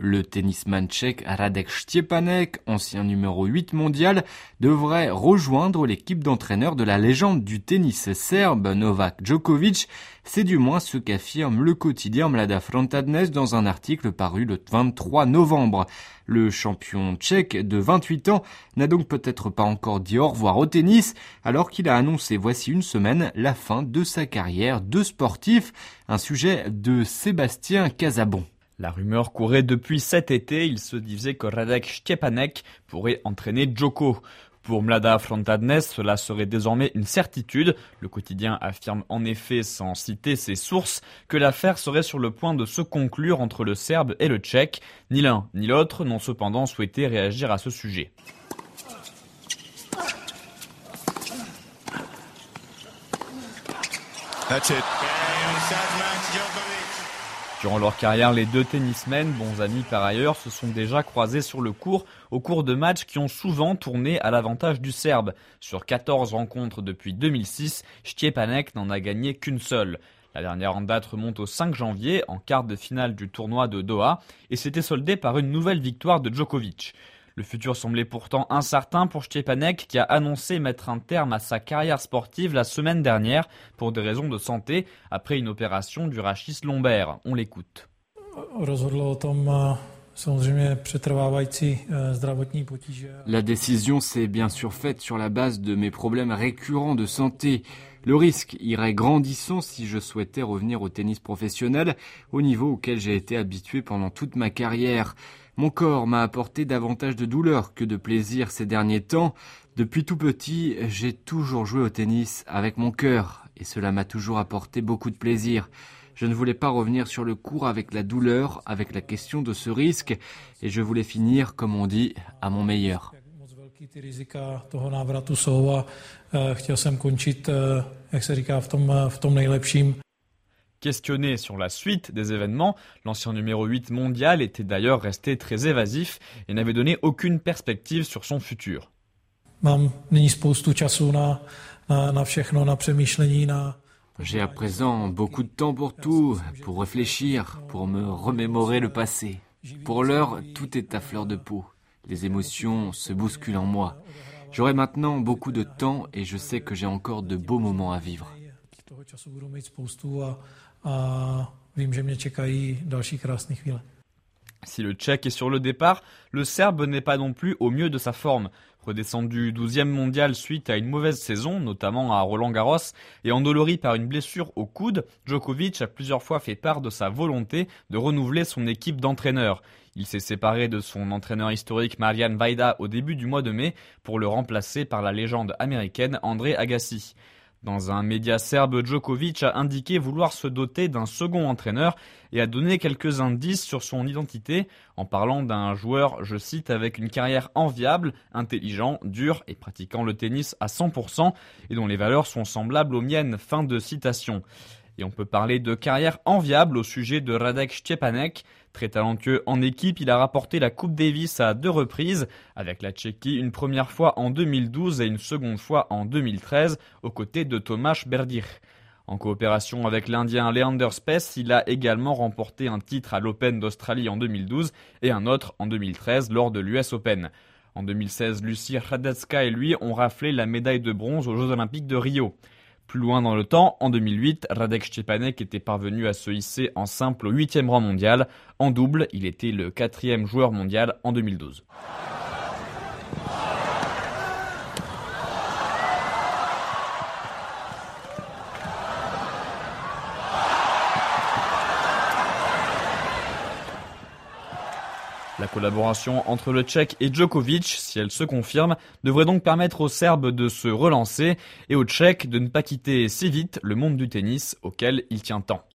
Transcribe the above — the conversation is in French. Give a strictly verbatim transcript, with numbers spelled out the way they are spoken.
Le tennisman tchèque Radek Štěpánek, ancien numéro huit mondial, devrait rejoindre l'équipe d'entraîneurs de la légende du tennis serbe Novak Djokovic. C'est du moins ce qu'affirme le quotidien Mladá Fronta Dnes dans un article paru le vingt-trois novembre. Le champion tchèque de vingt-huit ans n'a donc peut-être pas encore dit au revoir au tennis, alors qu'il a annoncé voici une semaine la fin de sa carrière de sportif, un sujet de Sébastien Casabon. La rumeur courait depuis cet été, il se disait que Radek Štěpánek pourrait entraîner Djoko. Pour Mladá Fronta Dnes, cela serait désormais une certitude. Le quotidien affirme en effet, sans citer ses sources, que l'affaire serait sur le point de se conclure entre le Serbe et le Tchèque. Ni l'un ni l'autre n'ont cependant souhaité réagir à ce sujet. That's it. Durant leur carrière, les deux tennismen, bons amis par ailleurs, se sont déjà croisés sur le court au cours de matchs qui ont souvent tourné à l'avantage du Serbe. Sur quatorze rencontres depuis deux mille six, Štěpánek n'en a gagné qu'une seule. La dernière en date remonte au cinq janvier, en quart de finale du tournoi de Doha, et s'était soldée par une nouvelle victoire de Djokovic. Le futur semblait pourtant incertain pour Štěpánek qui a annoncé mettre un terme à sa carrière sportive la semaine dernière pour des raisons de santé après une opération du rachis lombaire. On l'écoute. La décision s'est bien sûr faite sur la base de mes problèmes récurrents de santé. Le risque irait grandissant si je souhaitais revenir au tennis professionnel au niveau auquel j'ai été habitué pendant toute ma carrière. Mon corps m'a apporté davantage de douleur que de plaisir ces derniers temps. Depuis tout petit, j'ai toujours joué au tennis avec mon cœur et cela m'a toujours apporté beaucoup de plaisir. Je ne voulais pas revenir sur le court avec la douleur, avec la question de ce risque et je voulais finir, comme on dit, à mon meilleur. Questionné sur la suite des événements, l'ancien numéro huit mondial était d'ailleurs resté très évasif et n'avait donné aucune perspective sur son futur. J'ai à présent beaucoup de temps pour tout, pour réfléchir, pour me remémorer le passé. Pour l'heure, tout est à fleur de peau. Les émotions se bousculent en moi. J'aurai maintenant beaucoup de temps et je sais que j'ai encore de beaux moments à vivre. Si le Tchèque est sur le départ, le Serbe n'est pas non plus au mieux de sa forme. Redescendu douzième mondial suite à une mauvaise saison, notamment à Roland-Garros, et endolori par une blessure au coude, Djokovic a plusieurs fois fait part de sa volonté de renouveler son équipe d'entraîneurs. Il s'est séparé de son entraîneur historique Marian Vajda au début du mois de mai pour le remplacer par la légende américaine André Agassi. Dans un média serbe, Djokovic a indiqué vouloir se doter d'un second entraîneur et a donné quelques indices sur son identité en parlant d'un joueur, je cite, avec une carrière enviable, intelligent, dur et pratiquant le tennis à cent pour cent et dont les valeurs sont semblables aux miennes. Fin de citation. Et on peut parler de carrière enviable au sujet de Radek Štěpánek. Très talentueux en équipe, il a rapporté la Coupe Davis à deux reprises, avec la Tchéquie une première fois en deux mille douze et une seconde fois en deux mille treize, aux côtés de Tomáš Berdych. En coopération avec l'Indien Leander Paes, il a également remporté un titre à l'Open d'Australie en deux mille douze et un autre en deux mille treize lors de l'U S Open. En deux mille seize, Lucie Hradecká et lui ont raflé la médaille de bronze aux Jeux Olympiques de Rio. Plus loin dans le temps, en deux mille huit, Radek Štěpánek était parvenu à se hisser en simple au huitième rang mondial. En double, il était le quatrième joueur mondial en deux mille douze. La collaboration entre le Tchèque et Djokovic, si elle se confirme, devrait donc permettre aux Serbes de se relancer et aux Tchèques de ne pas quitter si vite le monde du tennis auquel il tient tant.